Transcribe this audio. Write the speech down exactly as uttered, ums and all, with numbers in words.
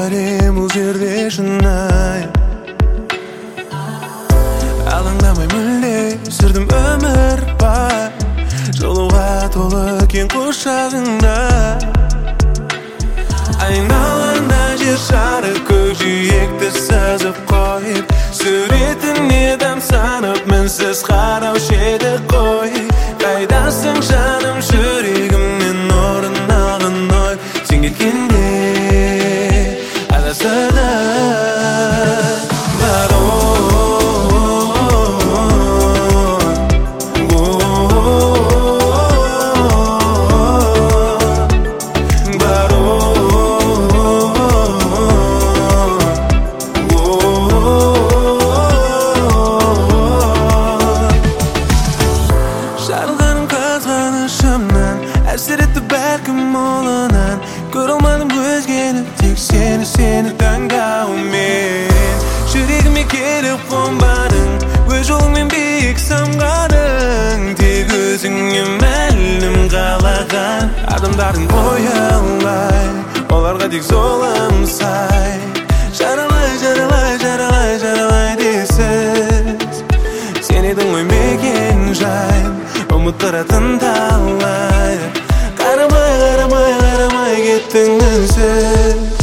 бәлем бұл жерде шынайы. Алаңдамай мүлде сүрдім өмір бай, жылуға толы кең құшағыңда. Айналаңда жер шары көкжиекті сызып қойып, суретіңе тамсанып мінсіз қараушы еді қой. Қайдасың жаным, жүрегімнен орын алған ой, сен кеткенде адасады бар жарылғаным қызғанышымнан, әсер етті бәлкім молынан. Көре алмадым өзгені, тек сені, сені таңдаумен. Жүрегіме келіп қонбадың, өз жолыңмен биік самғадың. Тек өзіңе мәлім қалаған адамдардың ойы алай, оларға тек золым сай. Жаралай, жаралай, жаралай, жаралай дейсіз, сен едің ғой мекен жайым, ұмыттыратын талай. Қарамай, қарамай, қарамай кеттің үнсіз.